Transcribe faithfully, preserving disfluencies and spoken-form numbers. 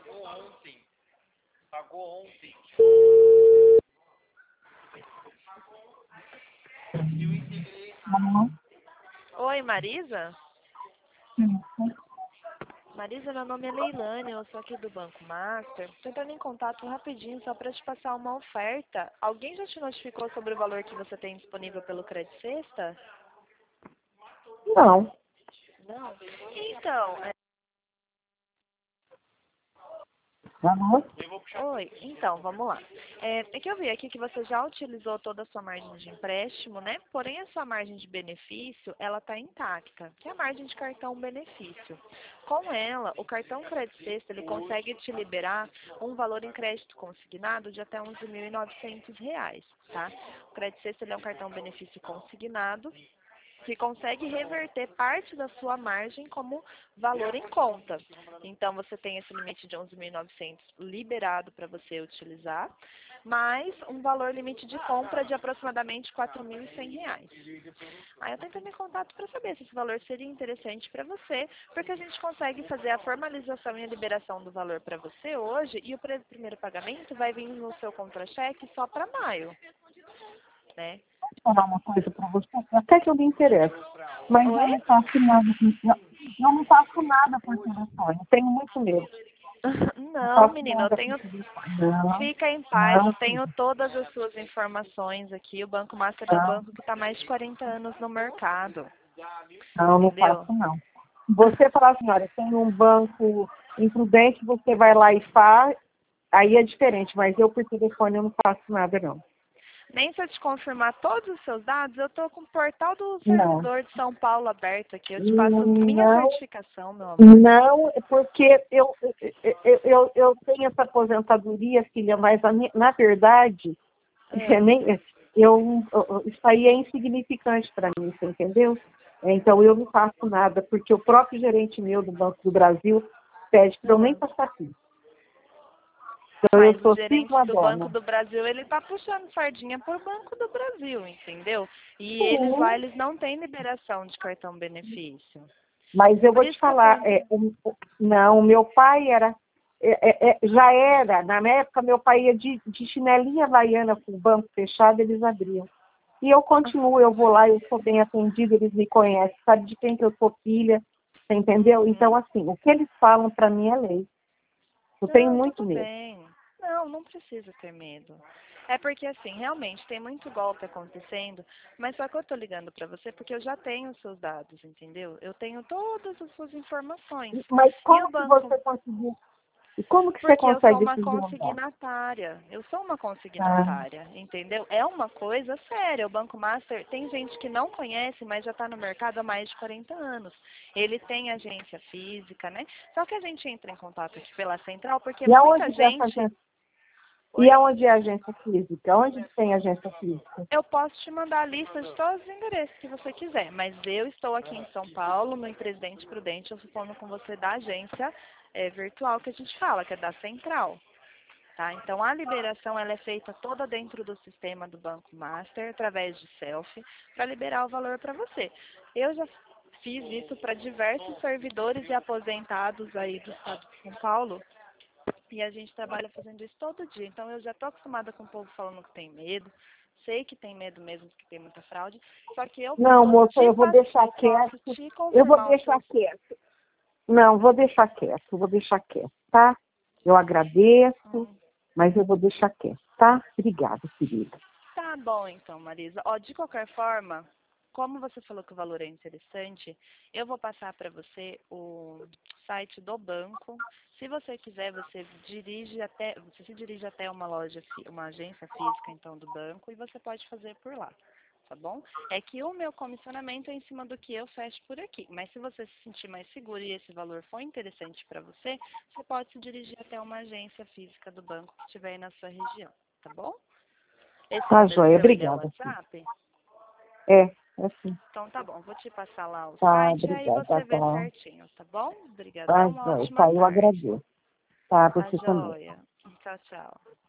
Pagou ontem. Pagou ontem. Eu integrei. Oi, Marisa? Sim. Marisa, meu nome é Leilane, eu sou aqui do Banco Master. Estou entrando em contato rapidinho só para te passar uma oferta. Alguém já te notificou sobre o valor que você tem disponível pelo Crédito Sexta? Não. Não? Então, é... Alô? Oi, então, vamos lá. É, é que eu vi aqui que você já utilizou toda a sua margem de empréstimo, né? Porém, a sua margem de benefício, ela está intacta, que é a margem de cartão benefício. Com ela, o cartão Crédito Sexta, ele consegue te liberar um valor em crédito consignado de até onze mil e novecentos reais, tá? O Crédito Sexta, ele é um cartão benefício consignado, que consegue reverter parte da sua margem como valor em conta. Então, você tem esse limite de onze mil e novecentos liberado para você utilizar, mais um valor limite de compra de aproximadamente quatro mil e cem reais. Aí eu tentei em contato para saber se esse valor seria interessante para você, porque a gente consegue fazer a formalização e a liberação do valor para você hoje, e o primeiro pagamento vai vir no seu contra-cheque só para maio, né? Vou falar uma coisa para você, até que eu me interesso, mas Oi? eu não faço nada, não, eu não faço nada por telefone, eu tenho muito medo. Não Não, faço menina, eu nada por tenho. telefone. Não, Fica em paz, eu não, tenho todas as suas informações aqui. O Banco Master é um não, banco que está há mais de quarenta anos no mercado. não, não Entendeu? faço não. Você falar assim, olha, tem um banco imprudente, você vai lá e faz, aí é diferente, mas eu por telefone eu não faço nada não. Nem se eu te confirmar todos os seus dados, eu estou com o portal do Não. servidor de São Paulo aberto aqui. Eu te passo minha Não, certificação, meu amor. não, é porque eu, eu, eu, eu tenho essa aposentadoria, filha, mas a minha- na verdade, é Ah, nem- eu, eu- isso aí é insignificante para mim, você entendeu? Então eu não faço nada, porque o próprio gerente meu do Banco do Brasil pede para eu nem ah. passar aqui. Então eu Mas o sou gerente cisma do Banco dona. do Brasil, ele tá puxando sardinha pro Banco do Brasil, entendeu? E eles lá, Sim, eles não têm liberação de cartão benefício. mas eu Por vou te isso que eu tô falar, indo. é, o- o- não, meu pai era, é, é, é, já era, na minha época meu pai ia de, de chinelinha havaiana com o banco fechado, eles abriam. E eu continuo, eu vou lá, eu sou bem atendida, eles me conhecem, sabe de quem que eu sou filha, você entendeu? Então, Uhum. assim, o que eles falam para mim é lei. Eu tenho Não, muito tudo medo. bem. Não, não precisa ter medo. É porque, assim, realmente tem muito golpe acontecendo, mas só que eu tô ligando pra você porque eu já tenho os seus dados, entendeu? Eu tenho todas as suas informações. Mas E o como que banco, você conseguiu? E como que você porque eu sou consegue uma esses dados? consignatária. Eu sou uma Ah, consignatária, entendeu? É uma coisa séria. O Banco Master, tem gente que não conhece, mas já está no mercado há mais de quarenta anos. Ele tem agência física, né? Só que a gente entra em contato aqui pela central porque e muita aonde que é essa gente... agência? E Oi? aonde é a agência física? Onde tem agência física? Eu posso te mandar a lista de todos os endereços que você quiser, mas eu estou aqui em São Paulo, no Presidente Prudente, eu estou falando com você da agência eh, virtual que a gente fala, que é da central. Tá? Então, a liberação ela é feita toda dentro do sistema do Banco Master, através de selfie, para liberar o valor para você. Eu já fiz isso para diversos servidores e aposentados aí do estado de São Paulo, e a gente trabalha fazendo isso todo dia. Então, eu já estou acostumada com o povo falando que tem medo, sei que tem medo mesmo, que tem muita fraude, só que eu Não, posso moça, te, eu vou pass- deixar eu posso quieto. te Eu vou confirmar os deixar seus... quieto. Não, vou deixar quieto, vou deixar quieto, tá? Eu agradeço, Hum. mas eu vou deixar quieto, tá? Obrigada, querida. Tá bom, então, Marisa. Ó, de qualquer forma, como você falou que o valor é interessante, eu vou passar para você o site do banco. Se você quiser, você dirige até, você se dirige até uma loja, fi- uma agência física, então, do banco, e você pode fazer por lá, tá bom? É que o meu comissionamento é em cima do que eu fecho por aqui. Mas se você se sentir mais seguro e esse valor for interessante para você, você pode se dirigir até uma agência física do banco que estiver aí na sua região, tá bom? Esse Tá, número joia, seu, ele é o obrigada, filha. WhatsApp? É, é sim. Então tá bom, vou te passar lá o Tá, site e aí obrigada, você vê tá. certinho, tá bom? Tá, Obrigadão, uma joia, ótima tá, eu tarde. agradeço. Tá, Tá você também. joia. Tchau, tchau.